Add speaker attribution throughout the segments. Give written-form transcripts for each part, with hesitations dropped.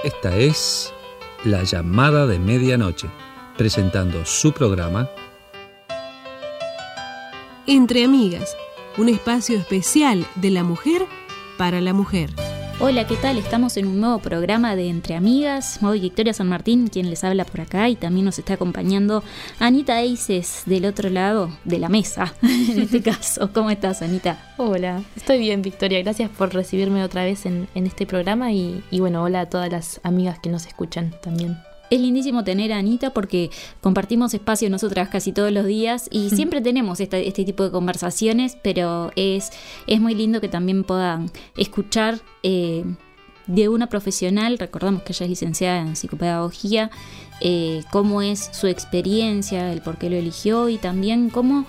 Speaker 1: Esta es La Llamada de Medianoche, presentando su programa
Speaker 2: Entre Amigas, un espacio especial de la mujer para la mujer.
Speaker 3: Hola, ¿qué tal? Estamos en un nuevo programa de Entre Amigas. Soy Victoria San Martín, quien les habla por acá, y también nos está acompañando Anita Eises del otro lado de la mesa, en este caso. ¿Cómo estás, Anita?
Speaker 4: Hola, estoy bien, Victoria. Gracias por recibirme otra vez en este programa y bueno, hola a todas las amigas que nos escuchan también.
Speaker 3: Es lindísimo tener a Anita porque compartimos espacio nosotras casi todos los días y siempre tenemos este tipo de conversaciones, pero es muy lindo que también puedan escuchar de una profesional. Recordamos que ella es licenciada en psicopedagogía, cómo es su experiencia, el por qué lo eligió y también cómo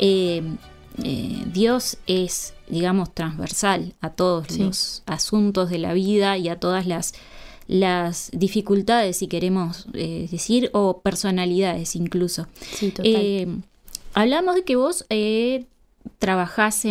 Speaker 3: Dios es, digamos, transversal a todos los asuntos de la vida y a todas las dificultades, si queremos decir, o personalidades incluso.
Speaker 4: Sí, total.
Speaker 3: Hablamos de que vos trabajás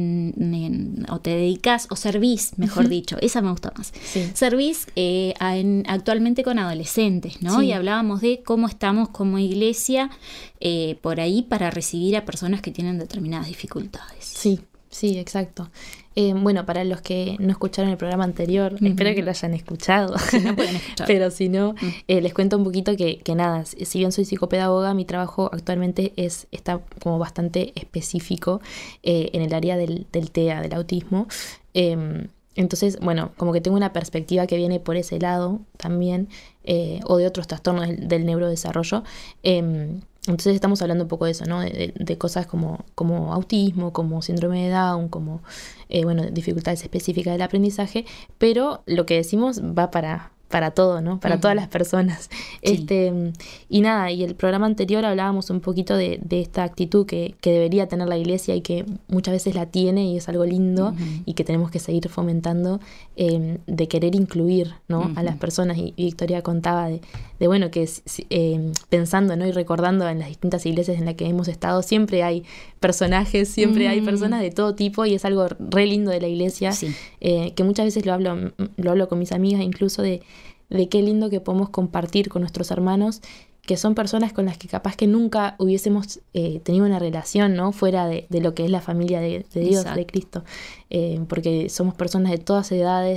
Speaker 3: o te dedicás, o servís, mejor dicho, esa me gusta más. Sí. Servís actualmente con adolescentes, ¿no? Sí. Y hablábamos de cómo estamos como iglesia por ahí para recibir a personas que tienen determinadas dificultades.
Speaker 4: Sí, exacto. Bueno, para los que no escucharon el programa anterior, espero que lo hayan escuchado.
Speaker 3: Si no, pueden escuchar.
Speaker 4: Pero si no, les cuento un poquito que nada, si bien soy psicopedagoga, mi trabajo actualmente está como bastante específico en el área del TEA, del autismo. Entonces, bueno, como que tengo una perspectiva que viene por ese lado también, o de otros trastornos del neurodesarrollo. Entonces estamos hablando un poco de eso, ¿no? De cosas como autismo, como síndrome de Down, como dificultades específicas del aprendizaje, pero lo que decimos va para todo, ¿no? Para todas las personas. Sí. Y nada, y el programa anterior hablábamos un poquito de esta actitud que debería tener la iglesia y que muchas veces la tiene y es algo lindo y que tenemos que seguir fomentando, de querer incluir, ¿no? A las personas. Y Victoria contaba de bueno, que pensando, ¿no? Y recordando en las distintas iglesias en las que hemos estado, siempre hay personajes, siempre hay personas de todo tipo y es algo re lindo de la iglesia, sí. Que muchas veces lo hablo con mis amigas incluso de qué lindo que podemos compartir con nuestros hermanos, que son personas con las que capaz que nunca hubiésemos tenido una relación, ¿no? Fuera de lo que es la familia de Dios, exacto, de Cristo, porque somos personas de todas edades,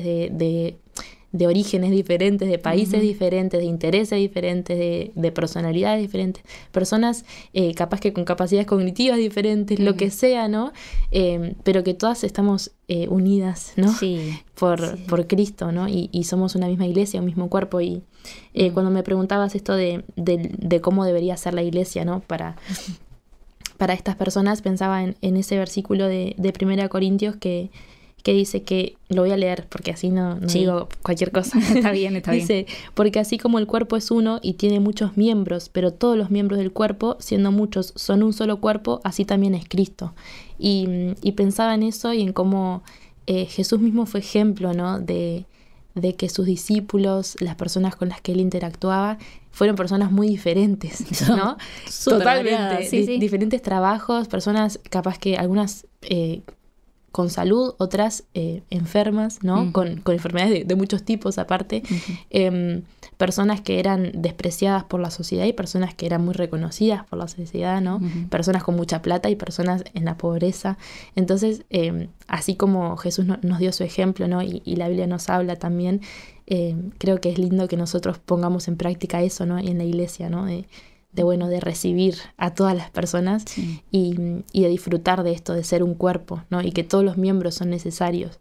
Speaker 4: de orígenes diferentes, de países diferentes, de intereses diferentes, de personalidades diferentes, personas capaz que con capacidades cognitivas diferentes, lo que sea, ¿no? Pero que todas estamos unidas, ¿no? Sí, por Cristo, ¿no? Y somos una misma iglesia, un mismo cuerpo. Y cuando me preguntabas esto de cómo debería ser la iglesia, ¿no? Para estas personas, pensaba en ese versículo de 1 Corintios que dice que, lo voy a leer porque así no digo cualquier cosa.
Speaker 3: Está bien.
Speaker 4: Dice, porque así como el cuerpo es uno y tiene muchos miembros, pero todos los miembros del cuerpo, siendo muchos, son un solo cuerpo, así también es Cristo. Y pensaba en eso y en cómo Jesús mismo fue ejemplo, ¿no? De que sus discípulos, las personas con las que él interactuaba, fueron personas muy diferentes, ¿no? Totalmente. Sí. Diferentes trabajos, personas capaz que algunas con salud, otras enfermas, ¿no? Con enfermedades de muchos tipos aparte, personas que eran despreciadas por la sociedad y personas que eran muy reconocidas por la sociedad, ¿no? Personas con mucha plata y personas en la pobreza. Entonces, así como Jesús nos dio su ejemplo, ¿no? Y la Biblia nos habla también, creo que es lindo que nosotros pongamos en práctica eso, ¿no? En la iglesia, ¿no? De recibir a todas las personas, sí. y de disfrutar de esto, de ser un cuerpo, ¿no? Y que todos los miembros son necesarios.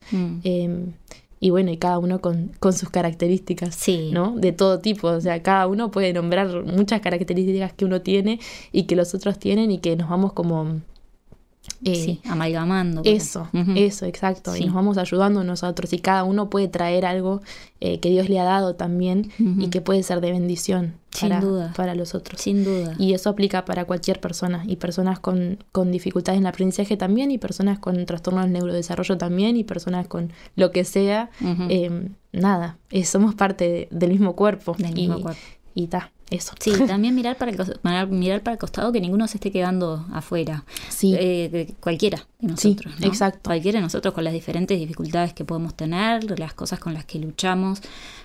Speaker 4: Y bueno, y cada uno con sus características, sí. ¿no? De todo tipo, o sea, cada uno puede nombrar muchas características que uno tiene y que los otros tienen y que nos vamos como
Speaker 3: amalgamando.
Speaker 4: Eso, exacto. Sí. Y nos vamos ayudando nosotros y cada uno puede traer algo que Dios le ha dado también y que puede ser de bendición para los otros.
Speaker 3: Sin duda.
Speaker 4: Y eso aplica para cualquier persona y personas con dificultades en el aprendizaje también y personas con trastornos del neurodesarrollo también y personas con lo que sea. Somos parte del mismo cuerpo.
Speaker 3: Del mismo cuerpo.
Speaker 4: Y eso.
Speaker 3: Sí, también mirar para el costado, que ninguno se esté quedando afuera.
Speaker 4: Sí.
Speaker 3: Cualquiera de nosotros,
Speaker 4: Sí,
Speaker 3: ¿no?
Speaker 4: exacto.
Speaker 3: Cualquiera de nosotros, con las diferentes dificultades que podemos tener, las cosas con las que luchamos,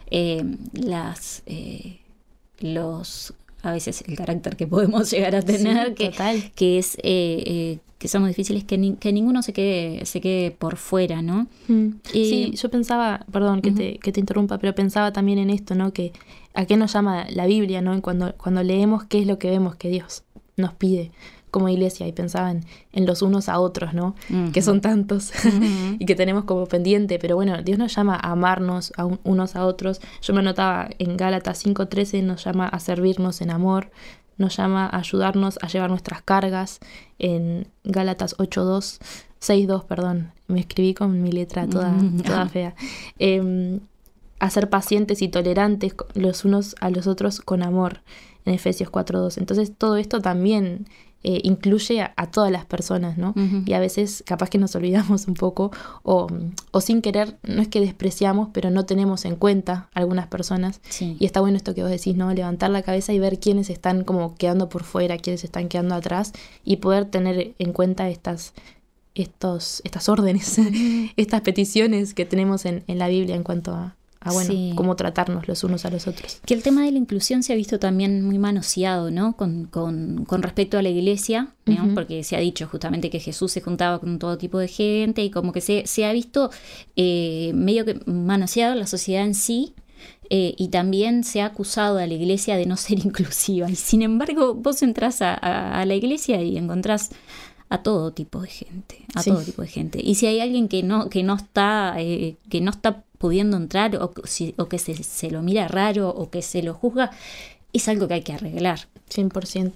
Speaker 3: a veces el carácter que podemos llegar a tener,
Speaker 4: Sí,
Speaker 3: que es que somos difíciles, que ninguno se quede por fuera, ¿no?
Speaker 4: Sí, yo pensaba, perdón que te interrumpa, pero pensaba también en esto, ¿no? Que a qué nos llama la Biblia, ¿no? Y cuando leemos, ¿qué es lo que vemos que Dios nos pide como iglesia? Y pensaba en los unos a otros, ¿no? Que son tantos y que tenemos como pendiente, pero bueno, Dios nos llama a amarnos unos a otros. Yo me anotaba en Gálatas 5:13, nos llama a servirnos en amor, nos llama a ayudarnos a llevar nuestras cargas. En Gálatas 6:2, perdón, me escribí con mi letra toda fea. A ser pacientes y tolerantes los unos a los otros con amor, en Efesios 4:2. Entonces todo esto también incluye a todas las personas, ¿no? Y a veces capaz que nos olvidamos un poco o sin querer, no es que despreciamos, pero no tenemos en cuenta algunas personas.
Speaker 3: Sí.
Speaker 4: Y está bueno esto que vos decís, ¿no? Levantar la cabeza y ver quiénes están como quedando por fuera, quiénes están quedando atrás, y poder tener en cuenta estas órdenes, estas peticiones que tenemos en la Biblia en cuanto a
Speaker 3: sí,
Speaker 4: cómo tratarnos los unos a los otros.
Speaker 3: Que el tema de la inclusión se ha visto también muy manoseado, ¿no? Con respecto a la iglesia, ¿no? Porque se ha dicho justamente que Jesús se juntaba con todo tipo de gente, y como que se ha visto medio que manoseado la sociedad en sí, y también se ha acusado a la iglesia de no ser inclusiva. Y sin embargo, vos entrás a la iglesia y encontrás a todo tipo de gente, todo tipo de gente. Y si hay alguien que no está pudiendo entrar, o que se lo mira raro, o que se lo juzga, es algo que hay que arreglar.
Speaker 4: 100%.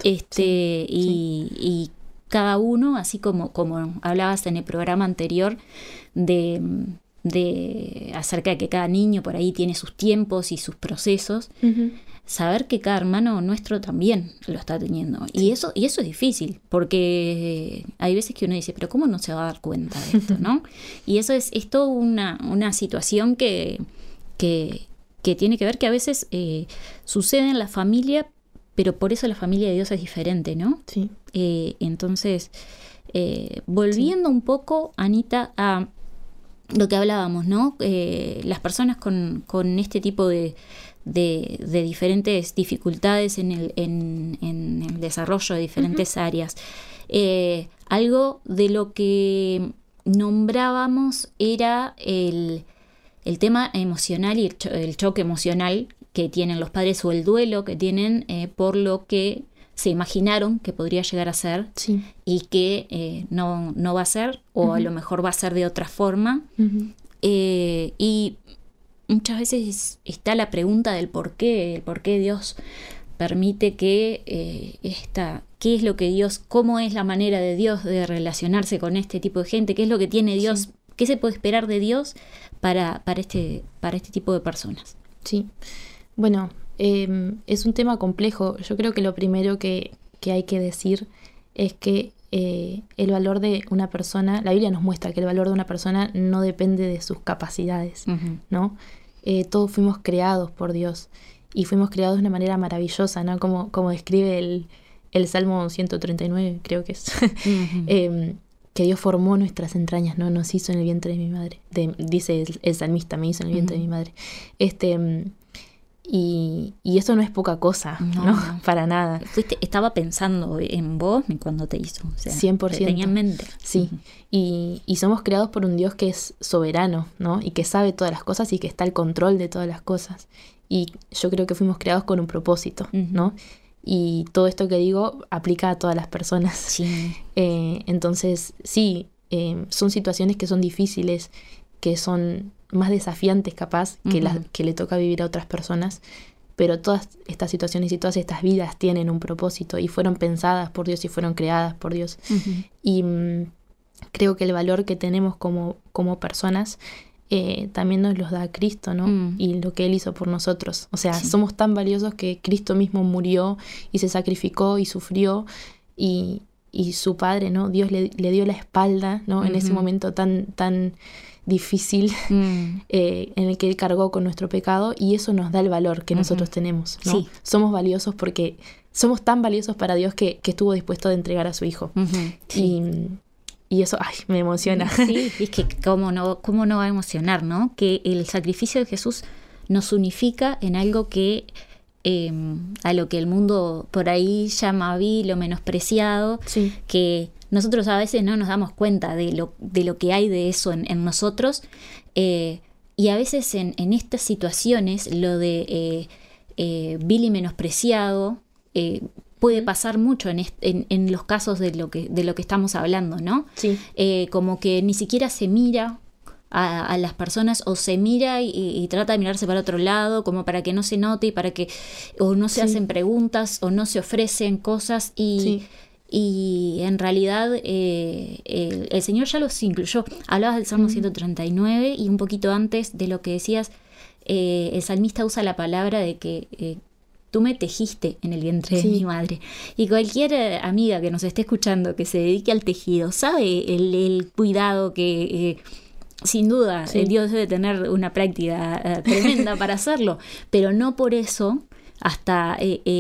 Speaker 3: Y cada uno, así como hablabas en el programa anterior de acerca de que cada niño por ahí tiene sus tiempos y sus procesos, saber que cada hermano nuestro también lo está teniendo. Y eso es difícil, porque hay veces que uno dice, pero ¿cómo no se va a dar cuenta de esto, no? Y eso es toda una situación que tiene que ver, que a veces sucede en la familia, pero por eso la familia de Dios es diferente, ¿no? Sí. Entonces, volviendo un poco, Anita, a lo que hablábamos, ¿no? Las personas con este tipo de diferentes dificultades en el desarrollo de diferentes áreas. Algo de lo que nombrábamos era el tema emocional y el choque emocional que tienen los padres, o el duelo que tienen por lo que se imaginaron que podría llegar a ser, y que no va a ser, o a lo mejor va a ser de otra forma. Y muchas veces está la pregunta del por qué Dios permite que qué es lo que Dios, cómo es la manera de Dios de relacionarse con este tipo de gente, qué es lo que tiene Dios, qué se puede esperar de Dios para este tipo de personas. Sí,
Speaker 4: bueno, es un tema complejo. Yo creo que lo primero que hay que decir es que el valor de una persona, la Biblia nos muestra que el valor de una persona no depende de sus capacidades, ¿no? Todos fuimos creados por Dios, y fuimos creados de una manera maravillosa, ¿no? Como describe el Salmo 139, creo que es, que Dios formó nuestras entrañas, ¿no? Nos hizo en el vientre de mi madre. Dice el salmista, me hizo en el vientre de mi madre. Y eso no es poca cosa, ¿no? Para nada.
Speaker 3: Estaba pensando en vos cuando te hizo. O sea,
Speaker 4: 100%.
Speaker 3: Te tenía en mente.
Speaker 4: Sí. Y somos creados por un Dios que es soberano, ¿no? Y que sabe todas las cosas y que está al control de todas las cosas. Y yo creo que fuimos creados con un propósito, ¿no? Y todo esto que digo aplica a todas las personas.
Speaker 3: Sí.
Speaker 4: Entonces, sí, son situaciones que son difíciles, que son más desafiantes capaz que le toca vivir a otras personas, pero todas estas situaciones y todas estas vidas tienen un propósito y fueron pensadas por Dios y fueron creadas por Dios. Y creo que el valor que tenemos como personas también nos los da Cristo, ¿no? Y lo que Él hizo por nosotros. O sea, somos tan valiosos que Cristo mismo murió y se sacrificó y sufrió, y su padre, ¿no? Dios le dio la espalda, ¿no? En ese momento tan difícil en el que él cargó con nuestro pecado, y eso nos da el valor que nosotros tenemos, ¿no?
Speaker 3: Sí.
Speaker 4: Somos valiosos porque somos tan valiosos para Dios que estuvo dispuesto a entregar a su hijo.
Speaker 3: Sí.
Speaker 4: Y eso, ay, me emociona.
Speaker 3: Sí, es que cómo no va a emocionar, ¿no? Que el sacrificio de Jesús nos unifica en algo que a lo que el mundo por ahí llama vil o menospreciado,
Speaker 4: Sí.
Speaker 3: que nosotros a veces no nos damos cuenta de lo que hay de eso en nosotros, y a veces en estas situaciones lo de vil y menospreciado puede pasar mucho en los casos de lo que estamos hablando, ¿no?
Speaker 4: Sí.
Speaker 3: Como que ni siquiera se mira a las personas, o se mira y trata de mirarse para otro lado, como para que no se note, y para que o no se hacen preguntas o no se ofrecen cosas, y en realidad el Señor ya los incluyó. Hablabas del Salmo 139, y un poquito antes de lo que decías, el salmista usa la palabra de que tú me tejiste en el vientre de mi madre. Y cualquier amiga que nos esté escuchando que se dedique al tejido sabe el cuidado que sin duda Dios debe tener una práctica tremenda para hacerlo, pero no por eso hasta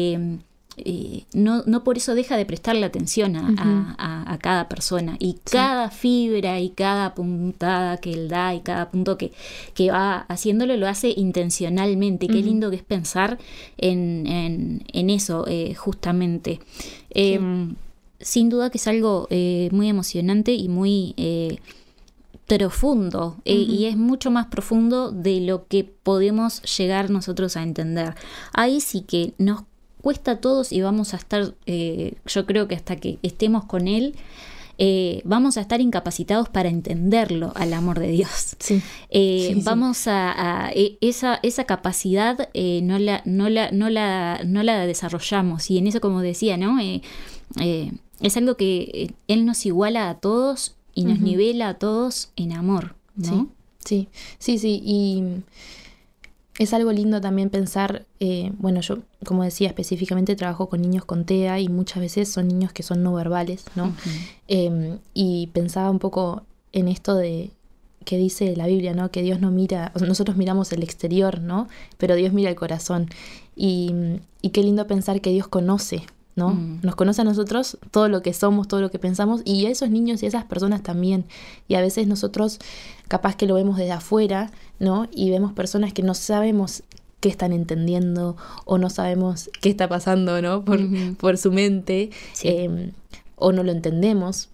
Speaker 3: no por eso deja de prestarle atención a cada persona, y cada fibra y cada puntada que él da y cada punto que va haciéndolo lo hace intencionalmente. Qué lindo que es pensar en eso, justamente. Sin duda que es algo muy emocionante y muy profundo, y es mucho más profundo de lo que podemos llegar nosotros a entender. Ahí sí que nos cuesta a todos, y vamos a estar, yo creo que hasta que estemos con Él, vamos a estar incapacitados para entenderlo, al amor de Dios. Vamos a esa capacidad no la desarrollamos, y en eso, como decía, ¿no? Es algo que Él nos iguala a todos y nos nivela a todos en amor, ¿no?
Speaker 4: Sí, y es algo lindo también pensar, bueno, yo, como decía, específicamente trabajo con niños con TEA, y muchas veces son niños que son no verbales, ¿no? Y pensaba un poco en esto de que dice la Biblia, ¿no? Que Dios no mira, o sea, nosotros miramos el exterior, ¿no? Pero Dios mira el corazón. Y qué lindo pensar que Dios conoce, ¿no? Nos conoce a nosotros, todo lo que somos, todo lo que pensamos, y a esos niños y a esas personas también. Y a veces nosotros capaz que lo vemos desde afuera, ¿no? Y vemos personas que no sabemos qué están entendiendo, o no sabemos qué está pasando, ¿no? Por su mente, o no lo entendemos.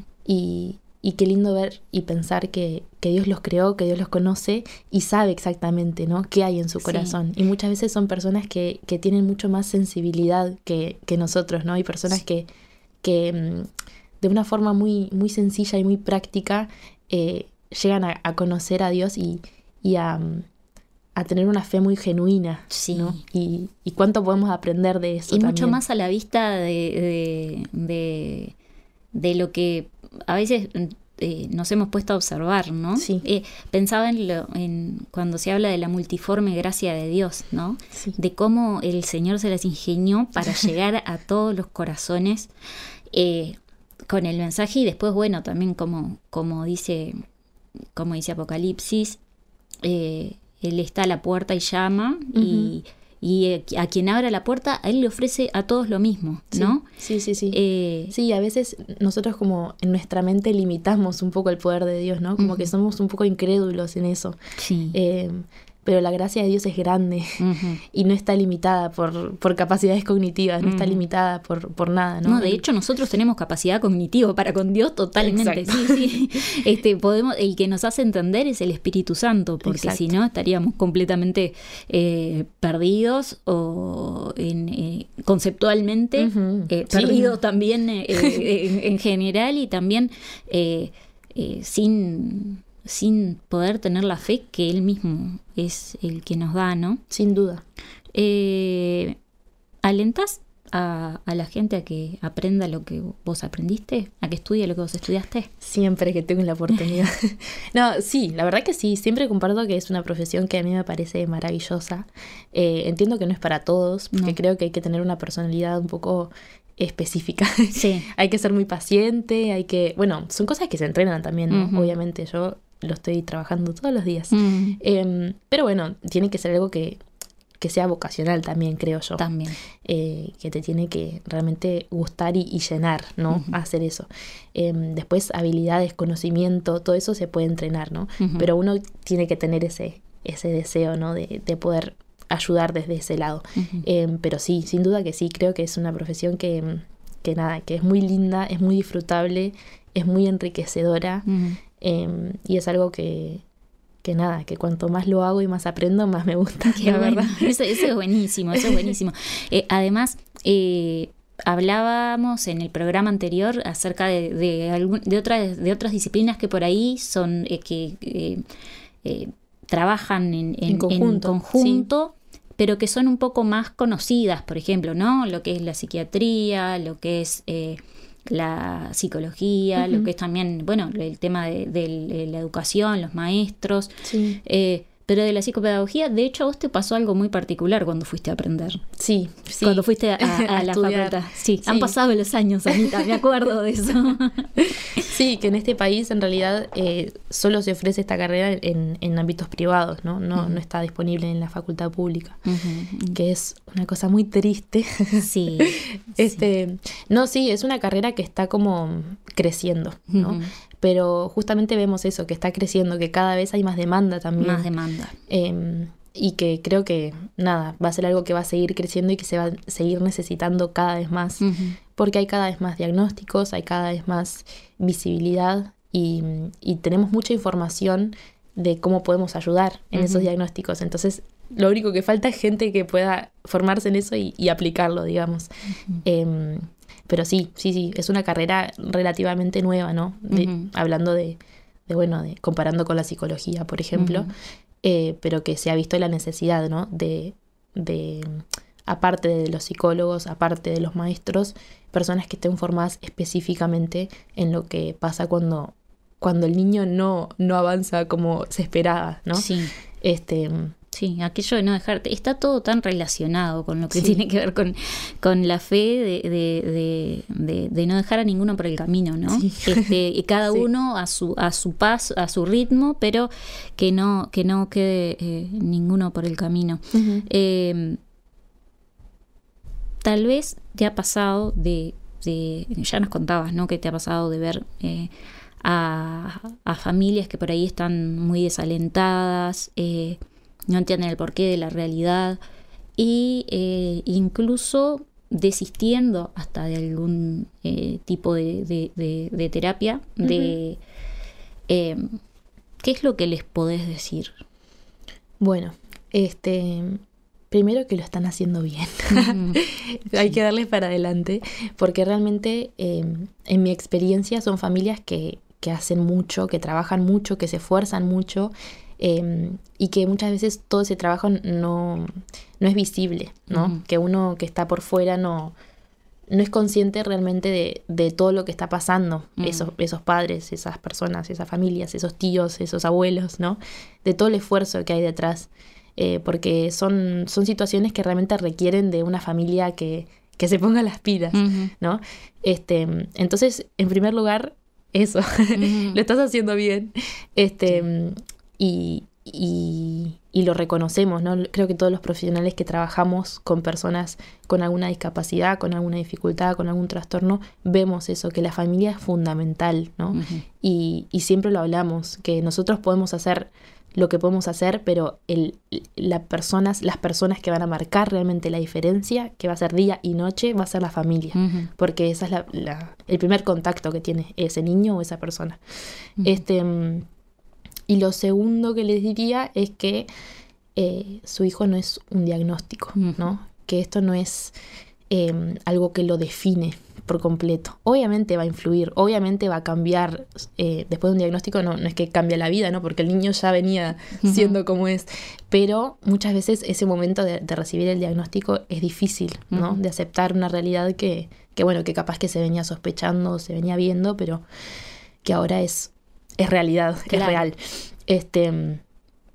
Speaker 4: Y qué lindo ver y pensar que Dios los creó, que Dios los conoce y sabe exactamente, ¿no? qué hay en su corazón. Y muchas veces son personas que tienen mucho más sensibilidad que nosotros, ¿no? Y personas que de una forma muy, muy sencilla y muy práctica llegan a conocer a Dios y a tener una fe muy genuina, ¿no? Y cuánto podemos aprender de eso.
Speaker 3: Y
Speaker 4: también.
Speaker 3: Mucho más a la vista de lo que a veces nos hemos puesto a observar, ¿no? Pensaba en cuando se habla de la multiforme gracia de Dios, ¿no? De cómo el Señor se las ingenió para llegar a todos los corazones con el mensaje, y después, bueno, también como dice Apocalipsis, Él está a la puerta y llama, y a quien abra la puerta, a Él le ofrece a todos lo mismo, ¿no? Sí,
Speaker 4: a veces nosotros como en nuestra mente limitamos un poco el poder de Dios, ¿no? Como que somos un poco incrédulos en eso. Pero la gracia de Dios es grande y no está limitada por capacidades cognitivas, no está limitada por nada, ¿no?
Speaker 3: No, de hecho nosotros tenemos capacidad cognitiva para con Dios totalmente. Podemos, el que nos hace entender es el Espíritu Santo, porque si no estaríamos completamente perdidos, o conceptualmente perdidos también en general, y también sin poder tener la fe que Él mismo es el que nos da, ¿no?
Speaker 4: Sin duda.
Speaker 3: ¿Alentás a la gente a que aprenda lo que vos aprendiste? ¿A que estudie lo que vos estudiaste?
Speaker 4: Siempre que tengo la oportunidad. No, sí, la verdad que sí. Siempre comparto que es una profesión que a mí me parece maravillosa. Entiendo que no es para todos, porque creo que hay que tener una personalidad un poco específica.
Speaker 3: Sí.
Speaker 4: Hay que ser muy paciente, bueno, son cosas que se entrenan también, ¿no?
Speaker 3: Uh-huh.
Speaker 4: Obviamente, yo lo estoy trabajando todos los días. Pero bueno, tiene que ser algo que sea vocacional también, creo yo.
Speaker 3: También.
Speaker 4: Que te tiene que realmente gustar y llenar, ¿no?
Speaker 3: Uh-huh.
Speaker 4: Hacer eso. Después, habilidades, conocimiento, todo eso se puede entrenar, ¿no?
Speaker 3: Uh-huh.
Speaker 4: Pero uno tiene que tener ese deseo, ¿no? De poder ayudar desde ese lado. Uh-huh. Pero sí, sin duda que sí, creo que es una profesión que es muy linda, es muy disfrutable, es muy enriquecedora. Uh-huh. Y es algo que cuanto más lo hago y más aprendo, más me gusta.
Speaker 3: Qué
Speaker 4: la
Speaker 3: bueno.
Speaker 4: verdad.
Speaker 3: Eso es buenísimo, eso es buenísimo. Además, hablábamos en el programa anterior acerca de otras disciplinas que por ahí son trabajan en conjunto, sí. Pero que son un poco más conocidas, por ejemplo, ¿no? Lo que es la psiquiatría, lo que es la psicología, uh-huh. Lo que es también, bueno, el tema de la educación, los maestros,
Speaker 4: sí.
Speaker 3: Pero de la psicopedagogía, de hecho, a vos te pasó algo muy particular cuando fuiste a aprender.
Speaker 4: Sí.
Speaker 3: Cuando fuiste a la facultad. Sí, han pasado los años, Anita, me acuerdo de eso.
Speaker 4: Sí, que en este país en realidad solo se ofrece esta carrera en ámbitos privados, ¿no? No, uh-huh. No está disponible en la facultad pública, uh-huh. Que es una cosa muy triste.
Speaker 3: Sí.
Speaker 4: No, sí, es una carrera que está como creciendo, ¿no? Uh-huh. Pero justamente vemos eso, que está creciendo, que cada vez hay más demanda también.
Speaker 3: Más demanda.
Speaker 4: Y que creo que, va a ser algo que va a seguir creciendo y que se va a seguir necesitando cada vez más. Uh-huh. Porque hay cada vez más diagnósticos, hay cada vez más visibilidad y tenemos mucha información de cómo podemos ayudar en uh-huh. esos diagnósticos. Entonces, lo único que falta es gente que pueda formarse en eso y aplicarlo, digamos. Uh-huh. Pero sí, es una carrera relativamente nueva, ¿no? Uh-huh. Hablando de comparando con la psicología, por ejemplo, uh-huh. Pero que se ha visto la necesidad, ¿no? De aparte de los psicólogos, aparte de los maestros, personas que estén formadas específicamente en lo que pasa cuando el niño no avanza como se esperaba, ¿no?
Speaker 3: Sí. Sí, aquello de no dejarte, está todo tan relacionado con lo que tiene que ver con la fe de no dejar a ninguno por el camino, ¿no?
Speaker 4: Sí.
Speaker 3: Y cada uno a su paso, a su ritmo, pero que no quede ninguno por el camino. Uh-huh. Tal vez te ha pasado ya nos contabas, ¿no? Que te ha pasado de ver a familias que por ahí están muy desalentadas, no entienden el porqué de la realidad y incluso desistiendo hasta de algún tipo de terapia. Uh-huh. ¿Qué es lo que les podés decir?
Speaker 4: Bueno, primero que lo están haciendo bien. Uh-huh. Hay que darles para adelante, porque realmente en mi experiencia son familias que hacen mucho, que trabajan mucho, que se esfuerzan mucho. Y que muchas veces todo ese trabajo no es visible, ¿no? Uh-huh. Que uno que está por fuera no es consciente realmente de todo lo que está pasando, uh-huh. esos padres, esas personas, esas familias, esos tíos, esos abuelos, ¿no? De todo el esfuerzo que hay detrás, porque son situaciones que realmente requieren de una familia que se ponga las pilas, uh-huh. ¿no? Entonces, en primer lugar, eso, uh-huh. Lo estás haciendo bien, Y lo reconocemos, ¿no? Creo que todos los profesionales que trabajamos con personas con alguna discapacidad, con alguna dificultad, con algún trastorno, vemos eso, que la familia es fundamental, ¿no? Uh-huh. Y siempre lo hablamos, que nosotros podemos hacer lo que podemos hacer, pero las personas que van a marcar realmente la diferencia, que va a ser día y noche, va a ser la familia, uh-huh. Porque esa es el primer contacto que tiene ese niño o esa persona. Uh-huh. Y lo segundo que les diría es que su hijo no es un diagnóstico, uh-huh. ¿no? Que esto no es algo que lo define por completo. Obviamente va a influir, obviamente va a cambiar. Después de un diagnóstico no es que cambia la vida, ¿no? Porque el niño ya venía siendo uh-huh. como es. Pero muchas veces ese momento de recibir el diagnóstico es difícil, ¿no? Uh-huh. De aceptar una realidad que capaz que se venía sospechando, se venía viendo, pero que ahora es realidad, claro. Es real.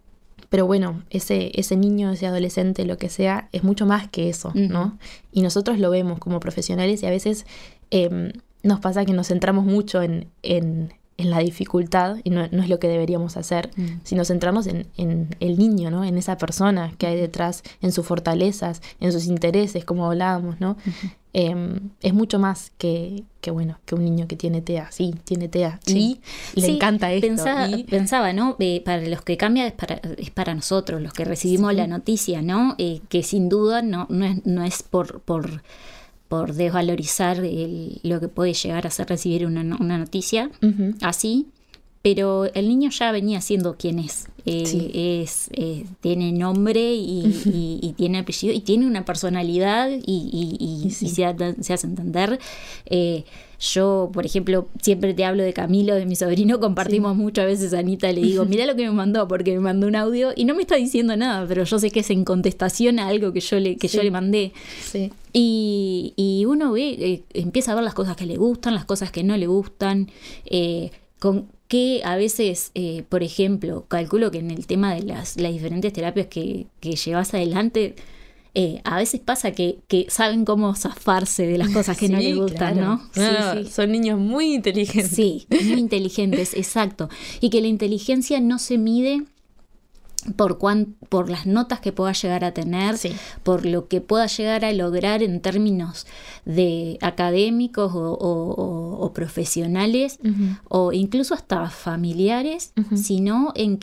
Speaker 4: Pero bueno, ese niño, ese adolescente, lo que sea, es mucho más que eso, ¿no? Y nosotros lo vemos como profesionales y a veces nos pasa que nos centramos mucho en la dificultad y no es lo que deberíamos hacer, si nos centramos en el niño, ¿no? En esa persona que hay detrás, en sus fortalezas, en sus intereses, como hablábamos, ¿no? Es mucho más que un niño que tiene TEA. Sí, tiene TEA.
Speaker 3: Sí.
Speaker 4: Y le encanta esto.
Speaker 3: Pensaba, ¿no? Para los que cambia es para nosotros, los que recibimos la noticia, ¿no? Que sin duda no es por desvalorizar lo que puede llegar a ser recibir una noticia así, pero el niño ya venía siendo quien es. Tiene nombre y tiene apellido y tiene una personalidad y se hace entender. Yo, por ejemplo, siempre te hablo de Camilo, de mi sobrino, compartimos muchas veces a Anita, le digo, mirá lo que me mandó, porque me mandó un audio y no me está diciendo nada, pero yo sé que es en contestación a algo que yo le mandé. Sí. Y uno ve, empieza a ver las cosas que le gustan, las cosas que no le gustan, con que a veces, por ejemplo, calculo que en el tema de las diferentes terapias que llevas adelante, a veces pasa que saben cómo zafarse de las cosas que no les gustan,
Speaker 4: claro.
Speaker 3: ¿no? Sí.
Speaker 4: Son niños muy inteligentes.
Speaker 3: Sí, muy inteligentes, exacto. Y que la inteligencia no se mide por las notas que pueda llegar a tener, por lo que pueda llegar a lograr en términos de académicos o profesionales, o incluso hasta familiares, sino en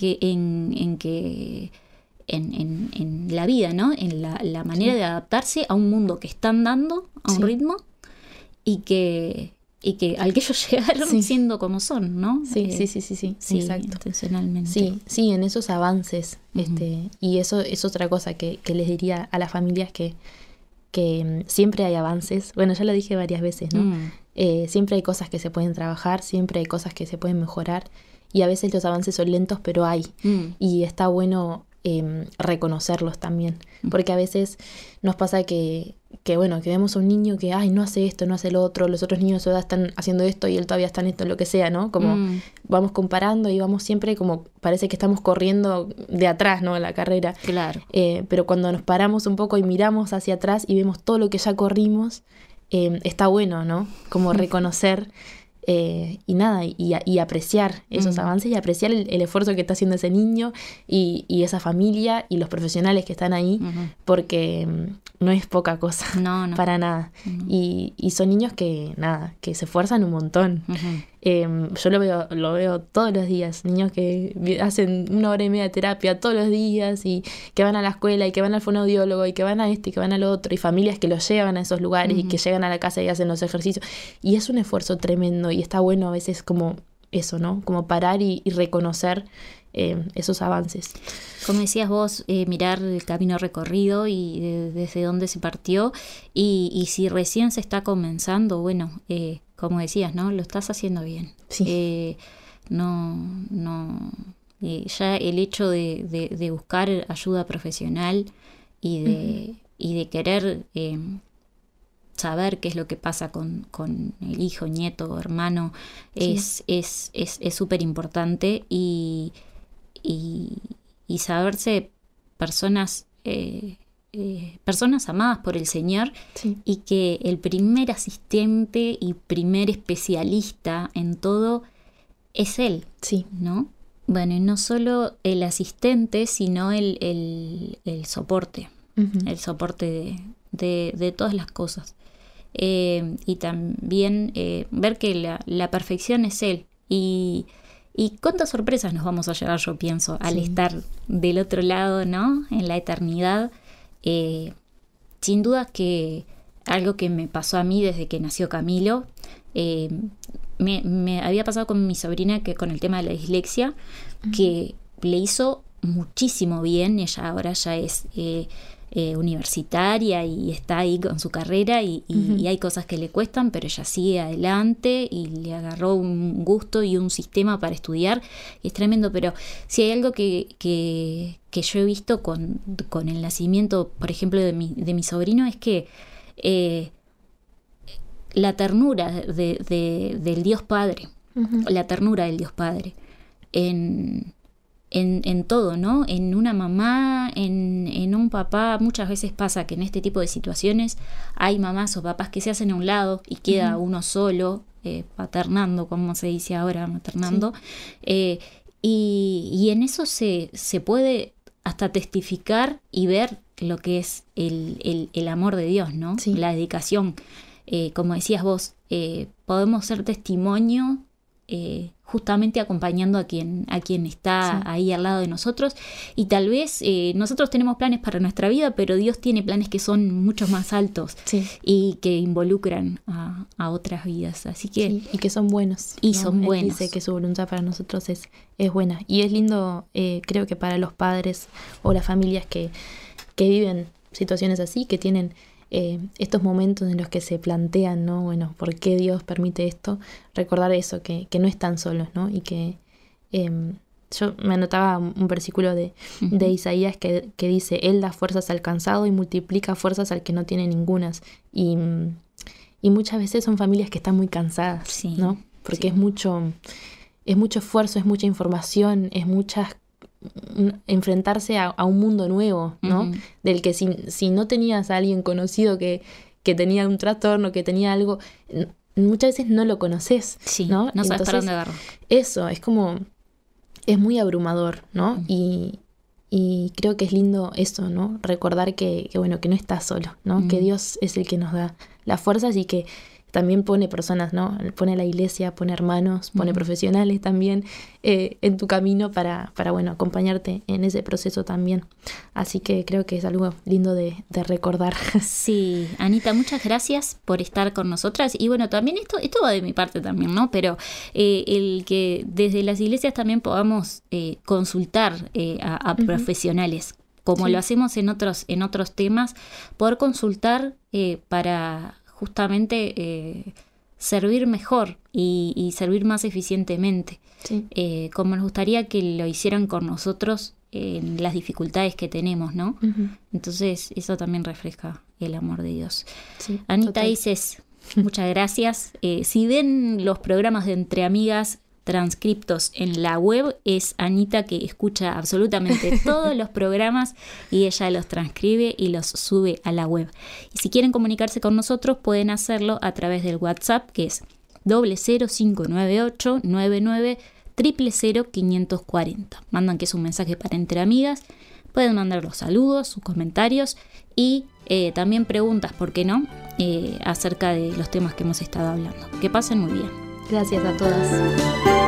Speaker 3: la vida, ¿no? En la manera de adaptarse a un mundo que están dando, a un ritmo, y que al que ellos llegaron siendo como son, ¿no? Sí,
Speaker 4: exacto.
Speaker 3: Intencionalmente.
Speaker 4: Sí, en esos avances. Y eso es otra cosa que les diría a las familias, que siempre hay avances. Bueno, ya lo dije varias veces, ¿no? Siempre hay cosas que se pueden trabajar, siempre hay cosas que se pueden mejorar, y a veces los avances son lentos, pero hay. Y está bueno reconocerlos también, porque a veces nos pasa que vemos a un niño que no hace esto, no hace lo otro, los otros niños de su edad están haciendo esto y él todavía está en esto, lo que sea, ¿no? Como vamos comparando y vamos siempre como parece que estamos corriendo de atrás, ¿no? La carrera.
Speaker 3: Claro.
Speaker 4: Pero cuando nos paramos un poco y miramos hacia atrás y vemos todo lo que ya corrimos, está bueno, ¿no? Como reconocer y apreciar esos avances y apreciar el esfuerzo que está haciendo ese niño y esa familia y los profesionales que están ahí, porque no es poca cosa, para nada. Y son niños que se esfuerzan un montón. Yo lo veo todos los días, niños que hacen 1 hora y media de terapia todos los días y que van a la escuela y que van al fonoaudiólogo y que van a y que van al otro, y familias que los llevan a esos lugares y que llegan a la casa y hacen los ejercicios, y es un esfuerzo tremendo y está bueno a veces como eso, ¿no? Como parar y reconocer esos avances.
Speaker 3: Como decías vos, mirar el camino recorrido y desde dónde se partió, y si recién se está comenzando, bueno, como decías, ¿no? Lo estás haciendo bien. Sí. Ya el hecho de buscar ayuda profesional y de querer saber qué es lo que pasa con el hijo, nieto o hermano es súper importante, y saberse personas amadas por el Señor, y que el primer asistente y primer especialista en todo es Él, ¿no? Bueno, y no solo el asistente, sino el soporte, el soporte de todas las cosas. Y también ver que la perfección es Él. Y cuántas sorpresas nos vamos a llevar, yo pienso, al estar del otro lado, ¿no? En la eternidad. Sin duda que algo que me pasó a mí desde que nació Camilo, me había pasado con mi sobrina, que con el tema de la dislexia, que le hizo muchísimo bien. Ella ahora ya es universitaria y está ahí con su carrera y hay cosas que le cuestan, pero ella sigue adelante y le agarró un gusto y un sistema para estudiar, y es tremendo. Pero si hay algo que yo he visto con el nacimiento, por ejemplo, de mi sobrino, es que la ternura del Dios Padre, la ternura del Dios Padre en en todo, ¿no? En una mamá, en un papá. Muchas veces pasa que en este tipo de situaciones hay mamás o papás que se hacen a un lado y queda uno solo, paternando, como se dice ahora, maternando. Sí. Y en eso se puede hasta testificar y ver lo que es el amor de Dios, ¿no? Sí. La dedicación. Como decías vos, podemos ser testimonio justamente acompañando a quien está ahí al lado de nosotros, y tal vez nosotros tenemos planes para nuestra vida, pero Dios tiene planes que son mucho más altos y que involucran a otras vidas, así que
Speaker 4: y que son buenos,
Speaker 3: y son buenos.
Speaker 4: Él dice que su voluntad para nosotros es buena, y es lindo, creo que para los padres o las familias que viven situaciones así, que tienen estos momentos en los que se plantean, ¿no? Bueno, ¿por qué Dios permite esto? Recordar eso, que no están solos, ¿no? Y que yo me anotaba un versículo de Isaías que dice: Él da fuerzas al cansado y multiplica fuerzas al que no tiene ningunas. Y muchas veces son familias que están muy cansadas, ¿no? Porque es mucho esfuerzo, es mucha información, es enfrentarse a un mundo nuevo, ¿no? Del que si no tenías a alguien conocido que tenía un trastorno, que tenía algo, muchas veces no lo conoces, ¿no?
Speaker 3: No sabes para dónde agarrar.
Speaker 4: Eso, es muy abrumador, ¿no? Y creo que es lindo eso, ¿no? Recordar que bueno, que no estás solo, ¿no? Que Dios es el que nos da las fuerzas y que también pone personas, ¿no? Pone la iglesia, pone hermanos, pone profesionales también en tu camino para bueno, acompañarte en ese proceso también. Así que creo que es algo lindo de recordar.
Speaker 3: Sí, Anita, muchas gracias por estar con nosotras. Y bueno, también esto va de mi parte también, ¿no? Pero el que desde las iglesias también podamos consultar a profesionales, como lo hacemos en otros temas, poder consultar para justamente servir mejor y servir más eficientemente, como nos gustaría que lo hicieran con nosotros en las dificultades que tenemos, ¿no? Entonces eso también refleja el amor de Dios. Anita Ices, muchas gracias. Si ven los programas de Entre Amigas transcriptos en la web, es Anita que escucha absolutamente todos los programas y ella los transcribe y los sube a la web. Y si quieren comunicarse con nosotros pueden hacerlo a través del WhatsApp, que es 00598 99 000 540. Mandan que es un mensaje para Entre Amigas, pueden mandar los saludos, sus comentarios y también preguntas, ¿por qué no?, acerca de los temas que hemos estado hablando. Que pasen muy bien.
Speaker 4: Gracias a todas.